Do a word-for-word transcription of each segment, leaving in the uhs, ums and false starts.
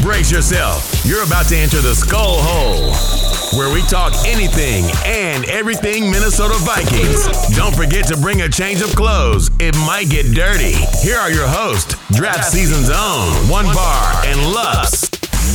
Brace yourself. You're about to enter the Skull Hole, where we talk anything and everything Minnesota Vikings. Don't forget to bring a change of clothes. It might get dirty. Here are your hosts, Draft Season's own, One Bar and Lux.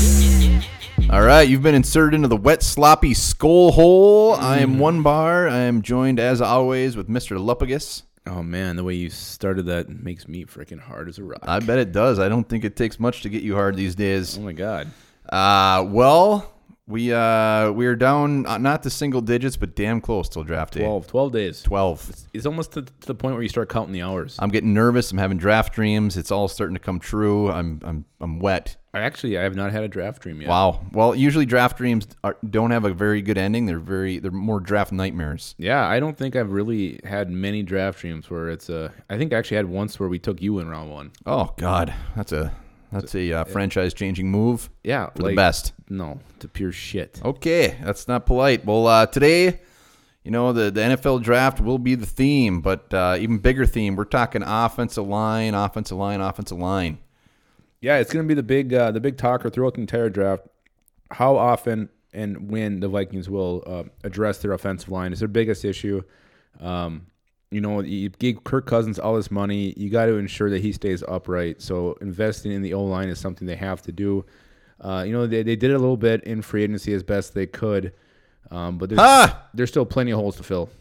All right, you've been inserted into the wet, sloppy Skull Hole. I am One Bar. I am joined, as always, with Mister Lupagus. Oh, man, the way you started that makes me freaking hard as a rock. I bet it does. I don't think it takes much to get you hard these days. Oh, my God. Uh, well, we uh, we are down, uh, not to single digits, but damn close till draft day. twelve. twelve days. twelve. It's, it's almost to, to the point where you start counting the hours. I'm getting nervous. I'm having draft dreams. It's all starting to come true. I'm I'm I'm wet. I actually, I have not had a draft dream yet. Wow. Well, usually draft dreams are, don't have a very good ending. They're very they're more draft nightmares. Yeah, I don't think I've really had many draft dreams where it's a. I think I actually had once where we took you in round one. Oh God, that's a that's a uh, franchise changing move. Yeah, for like, the best. No, to pure shit. Okay, that's not polite. Well, uh, today, you know, the, the N F L draft will be the theme, but uh, even bigger theme. We're talking offensive line, offensive line, offensive line. Yeah, it's going to be the big uh, the big talker throughout the entire draft. How often and when the Vikings will uh, address their offensive line is their biggest issue. Um, you know, you gave Kirk Cousins all this money. You got to ensure that he stays upright. So investing in the O-line is something they have to do. Uh, you know, they they did a little bit in free agency as best they could, um, but there's, ah! there's still plenty of holes to fill.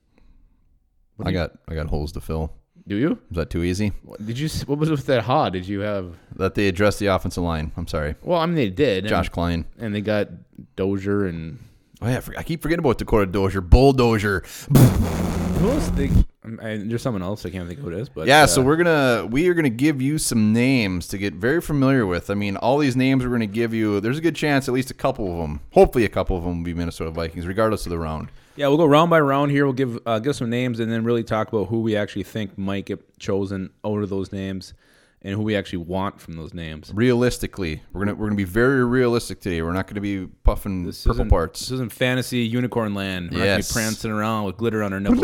What I you, got I got holes to fill. Do you? Is that too easy? What, did you? What was with that ha? Did you have that they addressed the offensive line? I'm sorry. Well, I mean they did. Josh and, Klein, and they got Dozier and. Oh yeah, I keep forgetting about Dakota Dozier, Bulldozer. Who else? They, I, there's someone else I can't think of who it is, but yeah. Uh, so we're gonna we are gonna give you some names to get very familiar with. I mean, all these names we're gonna give you. There's a good chance at least a couple of them, hopefully a couple of them, will be Minnesota Vikings, regardless of the round. Yeah, we'll go round by round here. We'll give uh, give some names and then really talk about who we actually think might get chosen out of those names and who we actually want from those names. Realistically, we're gonna we're gonna be very realistic today. We're not gonna be puffing This purple isn't, parts. This isn't fantasy unicorn land. We're not Yes. gonna be prancing around with glitter on our nipples.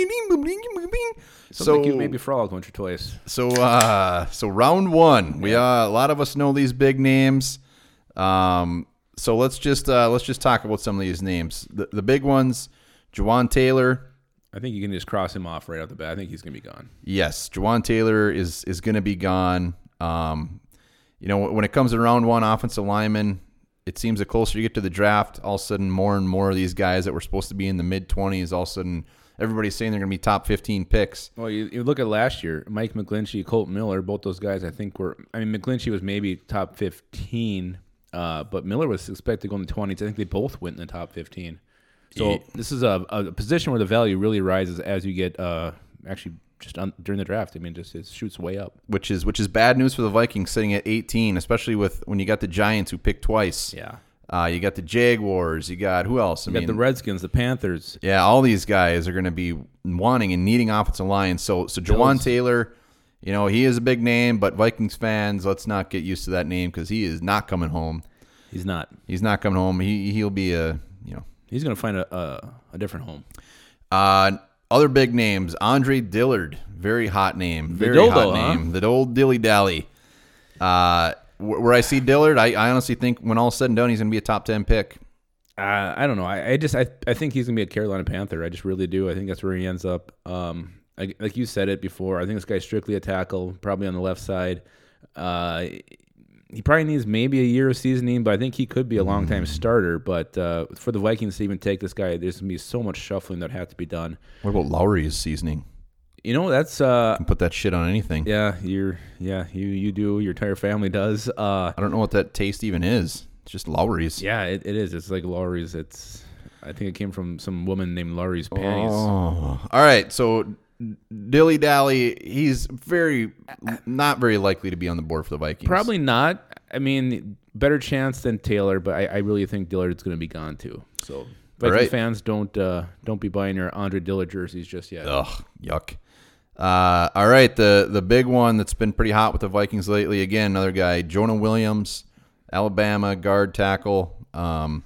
So Something cute, maybe frog once or twice. So uh, so round one, we uh, a lot of us know these big names. Um, so let's just uh, let's just talk about some of these names. The the big ones, Jawaan Taylor. I think you can just cross him off right off the bat. I think he's gonna be gone. Yes, Jawaan Taylor is is going to be gone. Um, you know, when it comes to round one, offensive lineman, it seems the closer you get to the draft, all of a sudden more and more of these guys that were supposed to be in the mid twenties, all of a sudden everybody's saying they're going to be top fifteen picks. Well, you, you look at last year, Mike McGlinchey, Colt Miller, both those guys I think were, I mean, McGlinchey was maybe top fifteen, uh, but Miller was expected to go in the twenties. I think they both went in the top fifteen. So Yeah. this is a, a position where the value really rises as you get uh, actually just on, during the draft. I mean, just it shoots way up. Which is which is bad news for the Vikings sitting at eighteen, especially with when you got the Giants who picked twice. Yeah. Uh, you got the Jaguars. You got who else? I You got mean, the Redskins, the Panthers. yeah, all these guys are going to be wanting and needing offensive line. So, so Jawaan Bills. Taylor, you know, he is a big name, but Vikings fans, let's not get used to that name because he is not coming home. He's not. He's not coming home. He he'll be a you know. He's going to find a, a a different home. Uh, other big names, Andre Dillard, very hot name, very dildo, hot huh? name, the old dilly dally. Uh, wh- where I see Dillard, I, I honestly think when all's said and done, he's going to be a top ten pick. Uh, I don't know. I, I just I, I think he's gonna be a Carolina Panther. I just really do. I think that's where he ends up. Um, I, like you said it before. I think this guy's strictly a tackle, probably on the left side. Uh, he probably needs maybe a year of seasoning, but I think he could be a long time starter. But uh, for the Vikings to even take this guy, there's gonna be so much shuffling that has to be done. What about Lowry's seasoning? You know, that's uh, Can put that shit on anything. yeah, you're yeah, you you do. Your entire family does. Uh, I don't know what that taste even is. It's just Lowry's. yeah, it, it is. It's like Lowry's. It's I think it came from some woman named Lowry's Panties. Oh. All right, so Dilly Dally, he's very not very likely to be on the board for the Vikings. Probably not. I mean, better chance than Taylor, but I, I really think Dillard's going to be gone too. So, Vikings right. fans, don't uh, don't be buying your Andre Dillard jerseys just yet. Ugh, yuck. Uh, all right, the the big one that's been pretty hot with the Vikings lately. Again, another guy, Jonah Williams, Alabama guard tackle. Um,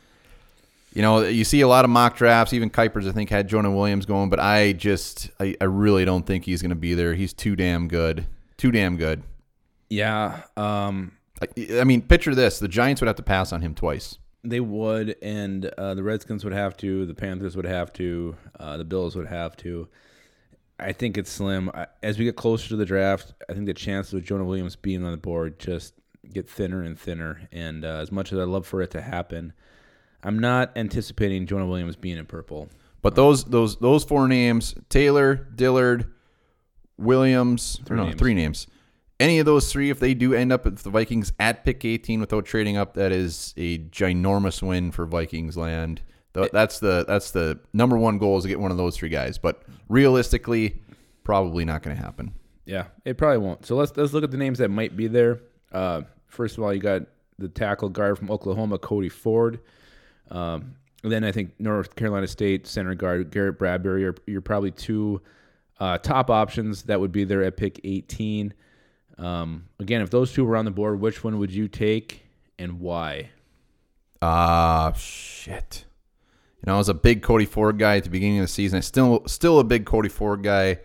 you know, you see a lot of mock drafts. Even Kuipers, I think, had Jonah Williams going, but I just, I, I really don't think he's going to be there. He's too damn good. Too damn good. Yeah. Um, I, I mean, picture this: the Giants would have to pass on him twice. They would, and uh, the Redskins would have to. The Panthers would have to. Uh, the Bills would have to. I think it's slim. I, as we get closer to the draft, I think the chances of Jonah Williams being on the board just get thinner and thinner. And uh, as much as I'd love for it to happen, I'm not anticipating Jonah Williams being in purple. But those those those four names: Taylor, Dillard, Williams. Three no, names. three names. Any of those three, if they do end up with the Vikings at pick eighteen without trading up, that is a ginormous win for Vikings land. That's the that's the number one goal is to get one of those three guys. But realistically, probably not going to happen. Yeah, it probably won't. So let's let's look at the names that might be there. Uh, first of all, you got the tackle guard from Oklahoma, Cody Ford. Um, and then I think North Carolina State center guard Garrett Bradbury are you're probably two uh, top options that would be there at pick eighteen. Um, again, if those two were on the board, which one would you take and why? Ah, uh, shit. You know, I was a big Cody Ford guy at the beginning of the season. I'm still still a big Cody Ford guy,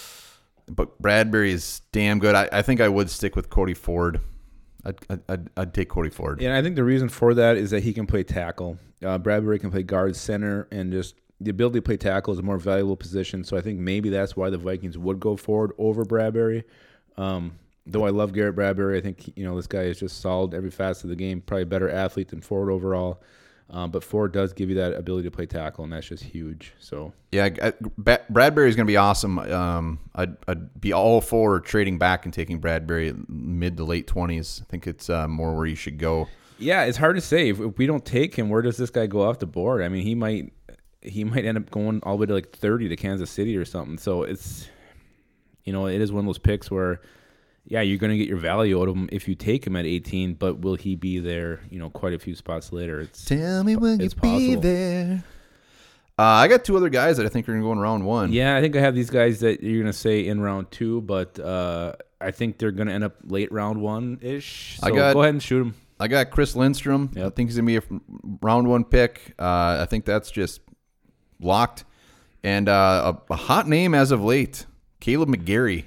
but Bradbury is damn good. I, I think I would stick with Cody Ford. I'd, I'd, I'd take Cody Ford. Yeah, and I think the reason for that is that he can play tackle. Uh, Bradbury can play guard, center, and just the ability to play tackle is a more valuable position. So I think maybe that's why the Vikings would go Ford over Bradbury. Um, though I love Garrett Bradbury, I think you know this guy is just solid every facet of the game. Probably a better athlete than Ford overall. Um, but Ford does give you that ability to play tackle, and that's just huge. So yeah, I, I, Bradbury is going to be awesome. Um, I'd, I'd be all for trading back and taking Bradbury mid to late twenties. I think it's uh, more where you should go. Yeah, it's hard to say. If, if we don't take him, where does this guy go off the board? I mean, he might he might end up going all the way to like thirty to Kansas City or something. So it's you know it is one of those picks where. Yeah, you're going to get your value out of him if you take him at eighteen, but will he be there, you know, quite a few spots later? It's Tell me will you it's possible. be there. Uh, I got two other guys that I think are going to go in round one. Yeah, I think I have these guys that you're going to say in round two, but uh, I think they're going to end up late round one-ish. So I got, go ahead and shoot them. I got Chris Lindstrom. Yep. I think he's going to be a round one pick. Uh, I think that's just locked. And uh, a, a hot name as of late, Caleb McGarry.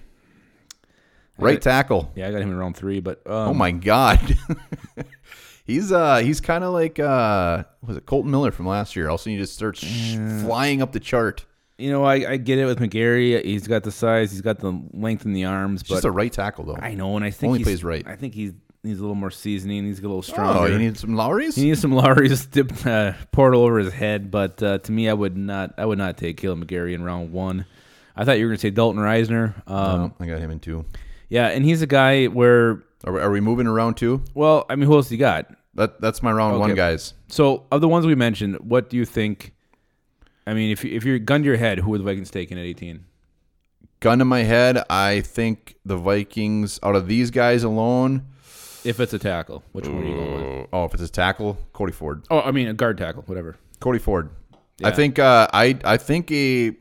Right tackle. Yeah, I got him in round three, but um, oh my god, he's uh he's kind of like uh was it Colton Miller from last year? All of a sudden, he just starts uh, flying up the chart. You know, I, I get it with McGarry. He's got the size, he's got the length in the arms, but Just a right tackle though. I know, and I think Only he's, plays right. I think he's needs a little more seasoning. He's a little stronger. Oh, you need some Lowrys? He needs some Lowrys dipped, uh, poured over his head. But uh, to me, I would not. I would not take Caleb McGarry in round one. I thought you were going to say Dalton Reisner. Um, no, I got him in two. Yeah, and he's a guy where. Are we, are we moving to round two? Well, I mean, who else you got? That that's my round Okay. one guys. So of the ones we mentioned, what do you think? I mean, if you, if you're gun to your head, who are the Vikings taking at eighteen? Gun to my head, I think the Vikings out of these guys alone. If it's a tackle, which one are you going with? Oh, if it's a tackle, Cody Ford. Oh, I mean a guard tackle, whatever. Cody Ford. Yeah. I think uh, I I think a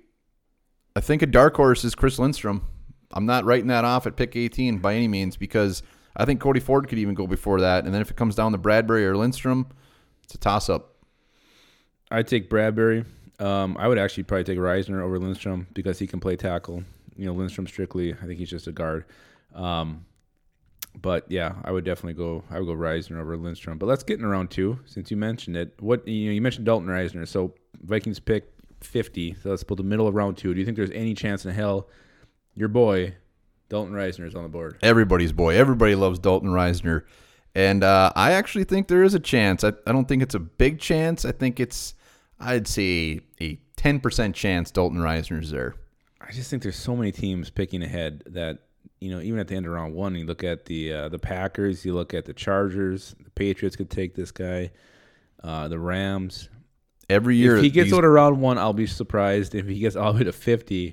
I think a dark horse is Chris Lindstrom. I'm not writing that off at pick eighteen by any means because I think Cody Ford could even go before that. And then if it comes down to Bradbury or Lindstrom, it's a toss-up. I'd take Bradbury. Um, I would actually probably take Reisner over Lindstrom because he can play tackle. You know, Lindstrom strictly, I think he's just a guard. Um, but yeah, I would definitely go. I would go Reisner over Lindstrom. But let's get in round two since you mentioned it. What you know, you mentioned Dalton Reisner. So Vikings pick fifty. So that's about the middle of round two. Do you think there's any chance in hell your boy Dalton Reisner is on the board? Everybody's boy. Everybody loves Dalton Reisner. And uh, I actually think there is a chance. I, I don't think it's a big chance. I think it's, I'd say, a ten percent chance Dalton Reisner's there. I just think there's so many teams picking ahead that, you know, even at the end of round one, you look at the uh, the Packers, you look at the Chargers, the Patriots could take this guy, uh, the Rams. Every year. If he gets these, out of round one, I'll be surprised. If he gets all the way to fifty,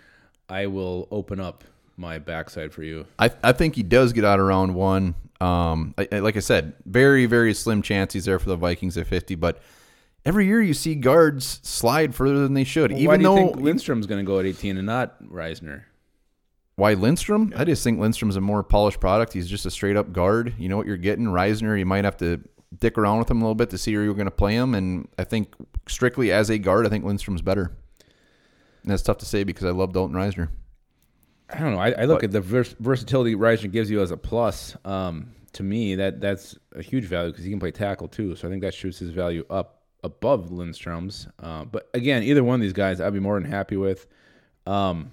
I will open up my backside for you. I I think he does get out of round one. Um, I, I, like I said, very, very slim chance he's there for the Vikings at fifty. But every year you see guards slide further than they should. Well, even why do you though think Lindstrom's going to go at eighteen and not Reisner? Why Lindstrom? I just think Lindstrom's a more polished product. He's just a straight up guard. You know what you're getting. Reisner, you might have to dick around with him a little bit to see where you're going to play him. And I think strictly as a guard, I think Lindstrom's better. And that's tough to say because I love Dalton Reisner. I don't know. I, I look but, at the vers- versatility Reisner gives you as a plus. Um, to me, that that's a huge value because he can play tackle too. So I think that shoots his value up above Lindstrom's. Uh, but again, either one of these guys, I'd be more than happy with. Um,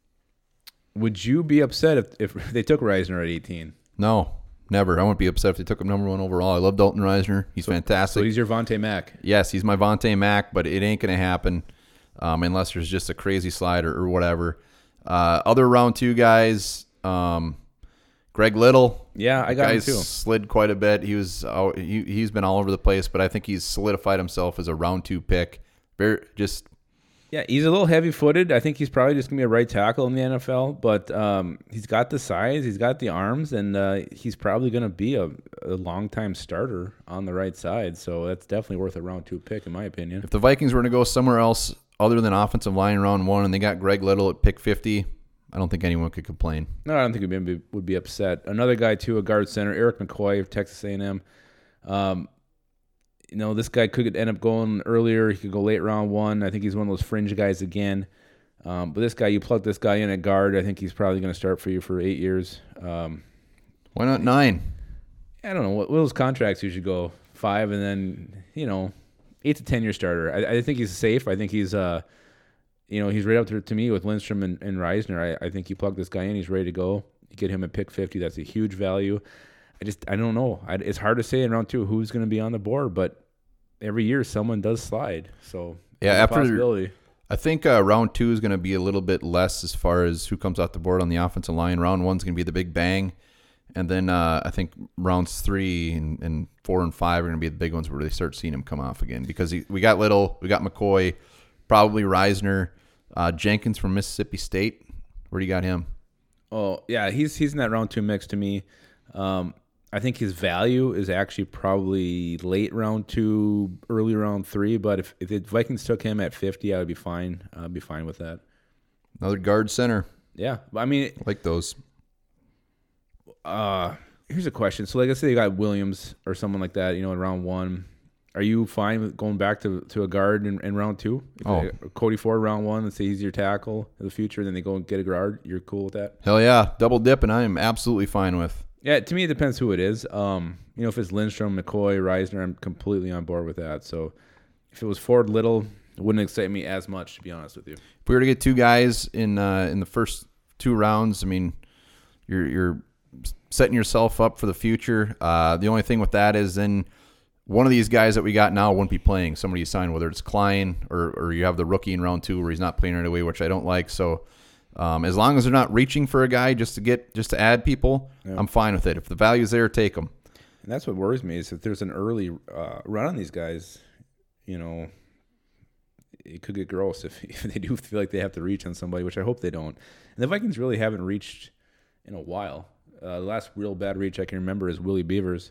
would you be upset if, if they took Reisner at eighteen? No, never. I wouldn't be upset if they took him number one overall. I love Dalton Reisner. He's so, fantastic. So he's your Vontae Mack. Yes, he's my Vontae Mack, but it ain't going to happen um, unless there's just a crazy slider or whatever. Uh, other round two guys, um, Greg Little. Yeah, I got him too. Slid quite a bit. He was uh, he he's been all over the place, but I think he's solidified himself as a round two pick. Very just. Yeah, he's a little heavy-footed. I think he's probably just going to be a right tackle in the N F L, but um, he's got the size, he's got the arms, and uh, he's probably going to be a, a long-time starter on the right side. So that's definitely worth a round two pick, in my opinion. If the Vikings were to go somewhere else other than offensive line in round one and they got Greg Little at pick fifty, I don't think anyone could complain. No, I don't think anybody would be upset. Another guy, too, a guard center, Eric McCoy of Texas A and M. Um, You know, this guy could end up going earlier. He could go late round one. I think he's one of those fringe guys again. Um, but this guy, you plug this guy in at guard, I think he's probably going to start for you for eight years. Um, Why not nine? I don't know. What, what those contracts usually go? Five and then, you know, eight to ten-year starter. I, I think he's safe. I think he's, uh, you know, he's right up to, to me with Lindstrom and, and Reisner. I, I think you plug this guy in, he's ready to go. You get him at pick fifty. That's a huge value. I just, I don't know. I, it's hard to say in round two who's going to be on the board, but every year someone does slide. So yeah, after possibility. I think uh, round two is going to be a little bit less as far as who comes off the board on the offensive line. Round one's going to be the big bang, and then uh, I think rounds three and, and four and five are going to be the big ones where they start seeing him come off again because he, we got Little, we got McCoy, probably Reisner, uh, Jenkins from Mississippi State. Where do you got him? Oh yeah, he's he's in that round two mix to me. Um, I think his value is actually probably late round two, early round three. But if, if the Vikings took him at fifty, I would be fine. I'd be fine with that. Another guard center. Yeah, I mean, I like those. Uh, here's a question. So, like I say, you got Williams or someone like that. You know, in round one, are you fine with going back to to a guard in, in round two? If Oh, they, Cody Ford round one. Let's say he's your tackle in the future, then they go and get a guard. You're cool with that? Hell yeah, double dip, and I am absolutely fine with. Yeah, to me, it depends who it is. Um, you know, if it's Lindstrom, McCoy, Reisner, I'm completely on board with that. So if it was Ford Little, it wouldn't excite me as much, to be honest with you. If we were to get two guys in uh, in the first two rounds, I mean, you're you're setting yourself up for the future. Uh, the only thing with that is then one of these guys that we got now wouldn't be playing. Somebody you signed, whether it's Klein or or you have the rookie in round two where he's not playing right away, which I don't like. So. Um, as long as they're not reaching for a guy just to get just to add people, yeah. I'm fine with it. If the value's there, take them. And that's what worries me is if there's an early uh, run on these guys, you know, it could get gross if, if they do feel like they have to reach on somebody, which I hope they don't. And the Vikings really haven't reached in a while. Uh, the last real bad reach I can remember is Willie Beavers.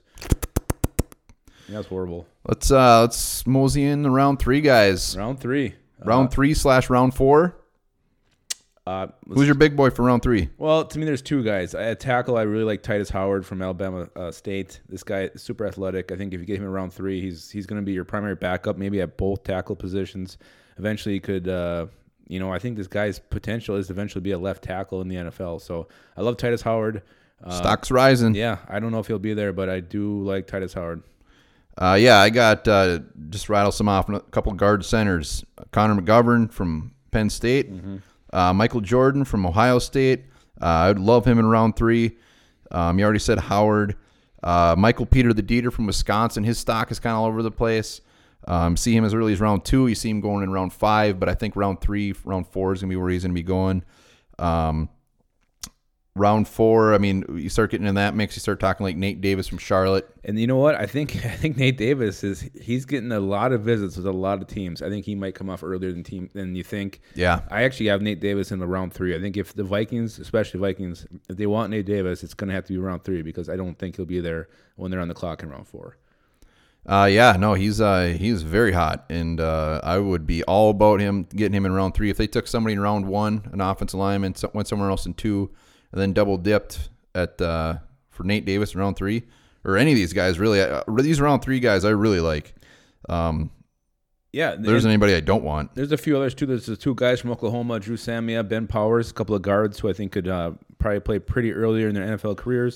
Yeah, that's horrible. Let's uh, let's mosey in the round three guys. Round three. Round uh, three slash round four. Uh, Who's your big boy for round three? Well, to me, there's two guys. At tackle, I really like Titus Howard from Alabama uh, State. This guy is super athletic. I think if you get him in round three, he's he's going to be your primary backup, maybe at both tackle positions. Eventually, he could, uh, you know, I think this guy's potential is to eventually be a left tackle in the N F L. So I love Titus Howard. Uh, Stock's rising. Yeah, I don't know if he'll be there, but I do like Titus Howard. Uh, yeah, I got uh, just rattle some off. A couple guard centers. Connor McGovern from Penn State. Mm-hmm. Uh, Michael Jordan from Ohio State. Uh, I would love him in round three. Um, you already said Howard. Uh, Michael Peter the Dieter from Wisconsin. His stock is kind of all over the place. Um, see him as early as round two. You see him going in round five, but I think round three, round four is going to be where he's going to be going. Um, round four, I mean, you start getting in that mix. You start talking like Nate Davis from Charlotte. And you know what? I think I think Nate Davis is he's getting a lot of visits with a lot of teams. I think he might come off earlier than team than you think. Yeah. I actually have Nate Davis in the round three. I think if the Vikings, especially Vikings, if they want Nate Davis, it's going to have to be round three because I don't think he'll be there when they're on the clock in round four. Uh, yeah, no, he's uh, he's very hot, and uh, I would be all about him getting him in round three. If they took somebody in round one, an offensive lineman, went somewhere else in two, and then double dipped at uh, for Nate Davis in round three, or any of these guys, really, uh, these round three guys I really like. Um, yeah, there isn't anybody I don't want. There's a few others too. There's the two guys from Oklahoma, Drew Samia, Ben Powers, a couple of guards who I think could uh, probably play pretty earlier in their N F L careers.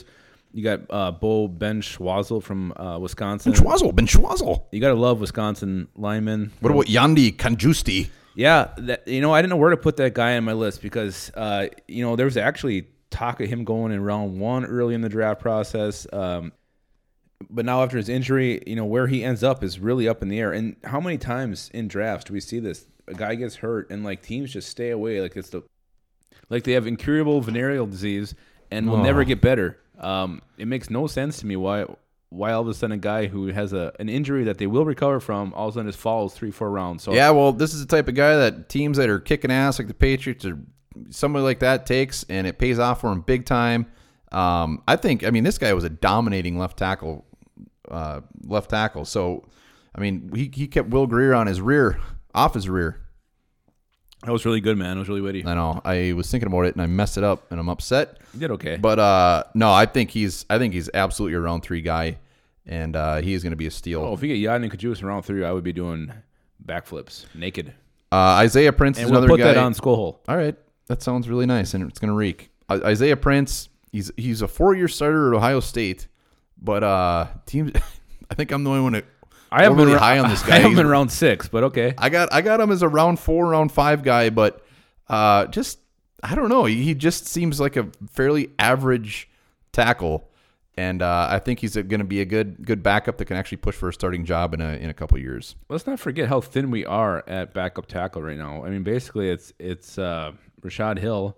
You got uh, Bo Ben Schwazel from uh, Wisconsin. Ben Schwazel, Ben Schwazel. You got to love Wisconsin linemen. What about Yandy Kanjusti? Yeah, that, you know, I didn't know where to put that guy on my list because, uh, you know, there was actually talk of him going in round one early in the draft process. Um, but now after his injury, you know, where he ends up is really up in the air. And how many times in drafts do we see this? A guy gets hurt and, like, teams just stay away. Like, it's the like they have incurable venereal disease and will Oh. never get better. Um, it makes no sense to me why why all of a sudden a guy who has a an injury that they will recover from all of a sudden just falls three, four rounds. So Yeah, well, this is the type of guy that teams that are kicking ass like the Patriots or somebody like that takes, and it pays off for him big time. Um, I think, I mean, this guy was a dominating left tackle, uh, left tackle. So, I mean, he he kept Will Grier on his rear, off his rear. that was really good, man. It was really witty. I know. I was thinking about it and I messed it up, and I'm upset. You did okay. But uh, no, I think he's I think he's absolutely a round three guy, and uh, he's going to be a steal. Oh, if you get Yadin Kajus in round three, I would be doing backflips naked. Uh, Isaiah Prince And is we'll another put guy. that on Skull Hole. All right, that sounds really nice, and it's going to reek. I- Isaiah Prince, he's he's a four-year starter at Ohio State, but uh, teams. I think I'm the only one that I haven't overly been high on this guy. I haven't He's- been round six, but okay. I got I got him as a round four, round five guy, but uh, just I don't know. He just seems like a fairly average tackle, and uh, I think he's going to be a good good backup that can actually push for a starting job in a in a couple of years. Let's not forget how thin we are at backup tackle right now. I mean, basically, it's it's uh, Rashad Hill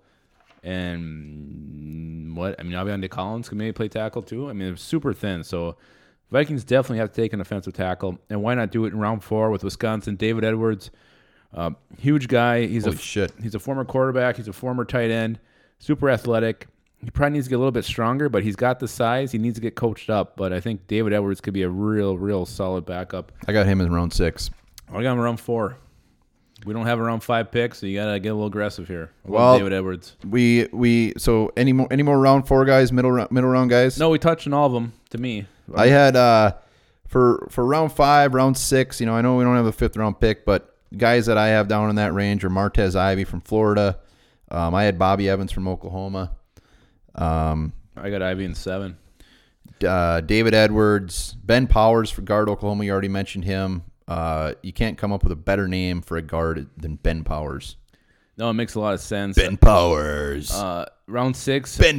and what? I mean, Aviante Collins can maybe play tackle too. I mean, it's super thin. So Vikings definitely have to take an offensive tackle, and why not do it in round four with Wisconsin? David Edwards, uh, huge guy. He's Holy a shit. He's a former quarterback. He's a former tight end. Super athletic. He probably needs to get a little bit stronger, but he's got the size. He needs to get coached up. But I think David Edwards could be a real, real solid backup. I got him in round six. I got him around four. We don't have around five picks, so you gotta get a little aggressive here. I love Well, David Edwards. We we so any more any more round four guys, middle round, middle round guys? No, we touched on all of them. To me, I had uh for for round five, round six. You know, I know we don't have a fifth round pick, but guys that I have down in that range are Martez Ivey from Florida. Um, I had Bobby Evans from Oklahoma. Um, I got Ivy in seven. uh, David Edwards, Ben Powers for guard Oklahoma. You already mentioned him. Uh, you can't come up with a better name for a guard than Ben Powers. No, it makes a lot of sense. Ben Powers. Uh, round six, Ben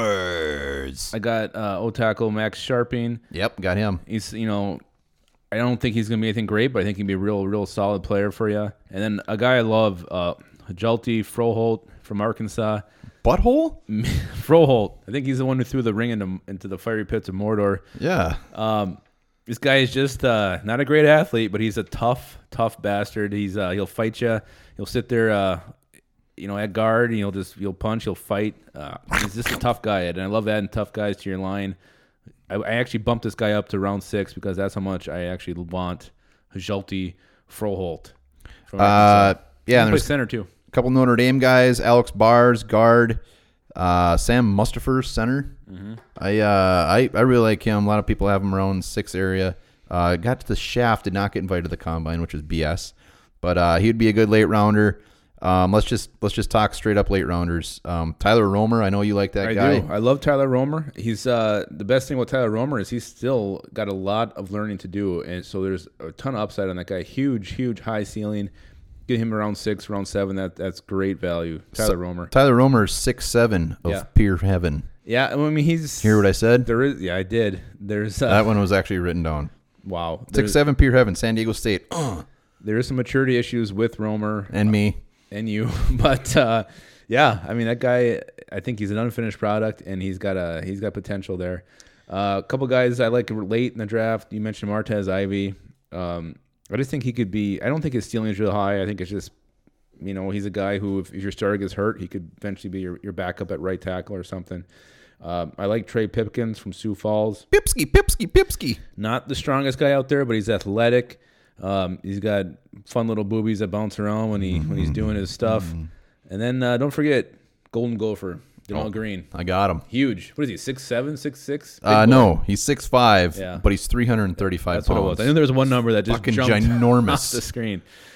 Powers. I got uh, O tackle Max Sharping. Yep, got him. He's, you know, I don't think he's going to be anything great, but I think he'd be a real, real solid player for you. And then a guy I love, uh, Jalti Froholt from Arkansas. Butthole? Froholt. I think he's the one who threw the ring into, into the fiery pits of Mordor. Yeah. Um, this guy is just uh, not a great athlete, but he's a tough, tough bastard. He's uh, he'll fight you. He'll sit there, uh, you know, at guard. And he'll just he'll punch. He'll fight. Uh, he's just a tough guy, and I love adding tough guys to your line. I, I actually bumped this guy up to round six because that's how much I actually want Jalti Froholt. From Uh, yeah, and there's there's center too. a couple Notre Dame guys. Alex Bars, guard. Uh, Sam Mustapher, center. Mm-hmm. I, uh, I I really like him. A lot of people have him around six area. Uh, got to the shaft, did not get invited to the combine, which is B S. But uh, he would be a good late rounder. Um, let's just let's just talk straight up late rounders. Um, Tyler Romer, I know you like that I guy. do. I love Tyler Romer. He's uh, the best thing about Tyler Romer is he's still got a lot of learning to do, and so there's a ton of upside on that guy. Huge, huge high ceiling. Get him around six, around seven. That that's great value. Tyler So- Romer. Tyler Romer is six seven of Yeah. pure heaven. Yeah, I mean he's. Hear what I said? There is. Yeah, I did. There's. Uh, That one was actually written down. wow. Six There's, seven pure heaven, San Diego State, uh, there is some maturity issues with Romer and me. and you, but uh, yeah, I mean that guy. I think he's an unfinished product, and he's got a he's got potential there. Uh, a couple guys I like late in the draft. You mentioned Martez Ivey. Um, I just think he could be. I don't think his ceiling is real high. I think it's just, you know, he's a guy who, if, if your starter gets hurt, he could eventually be your, your backup at right tackle or something. Um, I like Trey Pipkins from Sioux Falls. Pipsky, Pipsky, Pipsky. Not the strongest guy out there, but he's athletic. Um, he's got fun little boobies that bounce around when he when he's doing his stuff. And then uh, don't forget Golden Gopher, Denell Oh. Green. I got him. Huge. What is he? Six seven, six six? Uh, no, he's six five, Yeah. but he's three hundred thirty-five That's pounds. what it was. I knew there was one number that just Fucking jumped ginormous. off the screen.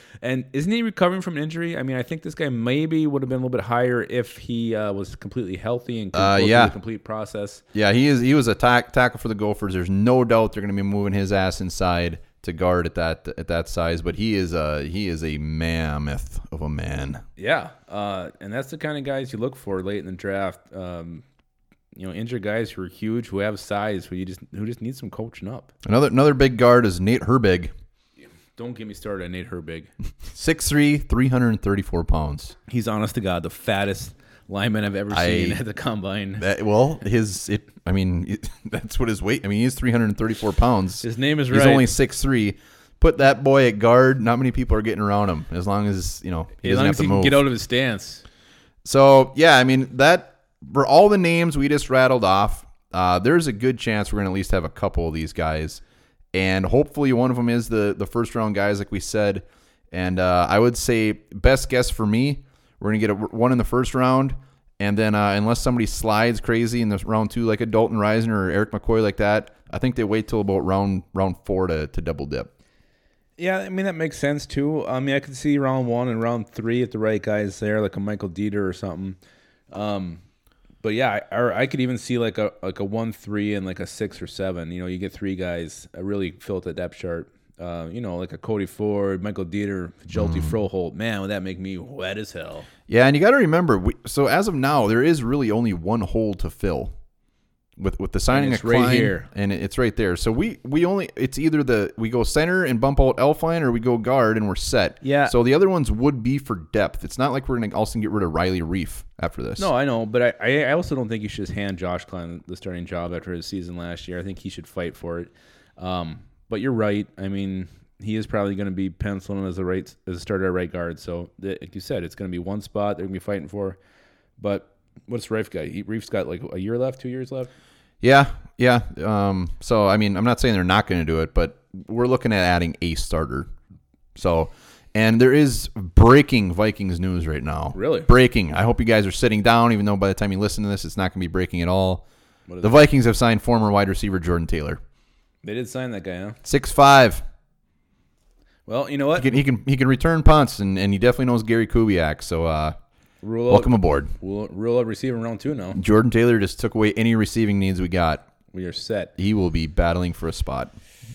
And isn't he recovering from an injury? I mean, I think this guy maybe would have been a little bit higher if he uh, was completely healthy and could Uh, go yeah. through the complete process. Yeah, he is. He was a tack, tackle for the Gophers. There's no doubt they're going to be moving his ass inside to guard at that at that size. But he is a he is a mammoth of a man. Yeah, uh, and that's the kind of guys you look for late in the draft. Um, you know, injured guys who are huge, who have size, who you just who just need some coaching up. Another another big guard is Nate Herbig. Don't get me started on Nate Herbig. six three, three hundred thirty-four pounds. He's honest to God the fattest lineman I've ever I- seen at the combine. That, well, his it. I mean, it, that's what his weight. I mean, he's three hundred thirty-four pounds. His name is He's right. only six three. Put that boy at guard. Not many people are getting around him. As long as you know he as doesn't long have as to he can move. get out of his stance. So yeah, I mean that for all the names we just rattled off, uh, there's a good chance we're gonna at least have a couple of these guys, and hopefully one of them is the the first round guys, like we said. And uh, I would say best guess for me, we're gonna get a, one in the first round, and then uh, unless somebody slides crazy in the round two, like a Dalton Reisner or Eric McCoy like that, I think they wait till about round round four to to double dip. Yeah, I mean, that makes sense, too. I mean, I could see round one and round three if the right guy's there, like a Michael Dieter or something. Um, but, yeah, I, or I could even see like a like a one three and like a six or seven. You know, you get three guys uh, really filled at depth chart. Uh, you know, like a Cody Ford, Michael Dieter, Jelte Froholt. Man, would that make me wet as hell. Yeah, and you got to remember, we, so as of now, there is really only one hole to fill. With with the signing it's of Klein, right here. and it's right there. So we we only it's either the we go center and bump out Elfline, or we go guard and we're set. Yeah. So the other ones would be for depth. It's not like we're gonna also get rid of Riley Reef after this. No, I know, but I, I also don't think you should just hand Josh Klein the starting job after his season last year. I think he should fight for it. Um, but you're right. I mean, he is probably going to be penciling as a right as a starter at right guard. So, like you said, it's going to be one spot they're going to be fighting for. But what's Reif got? He, Reif's got like a year left, two years left. Yeah, yeah. Um. So I mean, I'm not saying they're not going to do it, but we're looking at adding a starter. So. And there is breaking Vikings news right now. Really? Breaking. I hope you guys are sitting down, even though by the time you listen to this, it's not going to be breaking at all. What is The it? Vikings have signed former wide receiver Jordan Taylor. They did sign that guy, huh? six five. Well, you know what? He can he can, he can return punts, and, and he definitely knows Gary Kubiak. So uh, Rule welcome out, aboard. rule, rule out receiving round two now. Jordan Taylor just took away any receiving needs we got. We are set. He will be battling for a spot.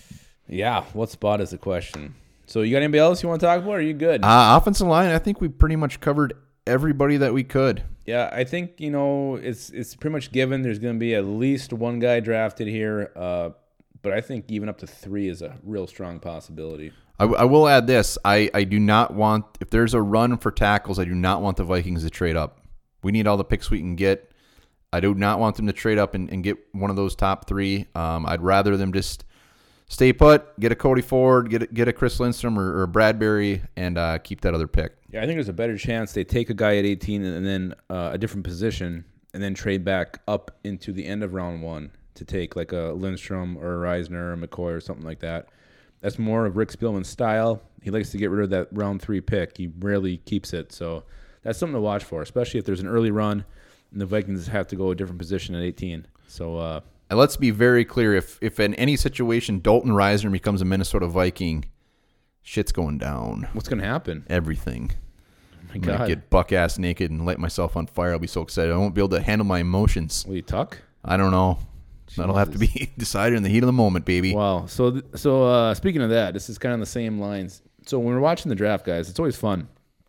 Yeah, what spot is the question? So you got anybody else you want to talk about, or are you good? Uh, offensive line, I think we pretty much covered everybody that we could. Yeah, I think, you know, it's it's pretty much given there's going to be at least one guy drafted here, uh, but I think even up to three is a real strong possibility. I, I will add this. I, I do not want, if there's a run for tackles, I do not want the Vikings to trade up. We need all the picks we can get. I do not want them to trade up and, and get one of those top three. Um, I'd rather them just stay put, get a Cody Ford, get a, get a Chris Lindstrom or, or a Bradbury, and uh, keep that other pick. Yeah, I think there's a better chance they take a guy at eighteen and then uh, a different position and then trade back up into the end of round one to take like a Lindstrom or a Reisner or a McCoy or something like that. That's more of Rick Spielman's style. He likes to get rid of that round three pick. He rarely keeps it. So that's something to watch for, especially if there's an early run and the Vikings have to go a different position at eighteen. So, uh, And let's be very clear. If if in any situation Dalton Reisner becomes a Minnesota Viking, shit's going down. what's going to happen? Everything. Oh my I'm going to God. get buck-ass naked and light myself on fire. I'll be so excited. I won't be able to handle my emotions. Will you tuck? I don't know. That'll have to be decided in the heat of the moment, baby. Wow. So, th- so uh, speaking of that, this is kind of the same lines. So when we're watching the draft, guys, it's always fun.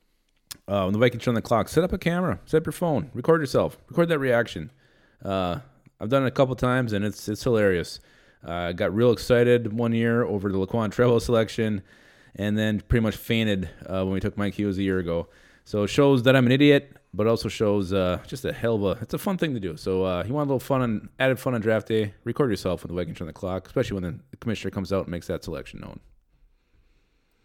Uh, when the Vikings turn the clock, set up a camera, set up your phone, record yourself, record that reaction. Uh, I've done it a couple times, and it's it's hilarious. I uh, got real excited one year over the Laquan Trevo selection, and then pretty much fainted uh, when we took Mike Hughes a year ago. So it shows that I'm an idiot, but also shows uh, just a hell of a, it's a fun thing to do. So uh, you want a little fun and added fun on draft day, record yourself when the Vikings turn the clock, especially when the commissioner comes out and makes that selection known.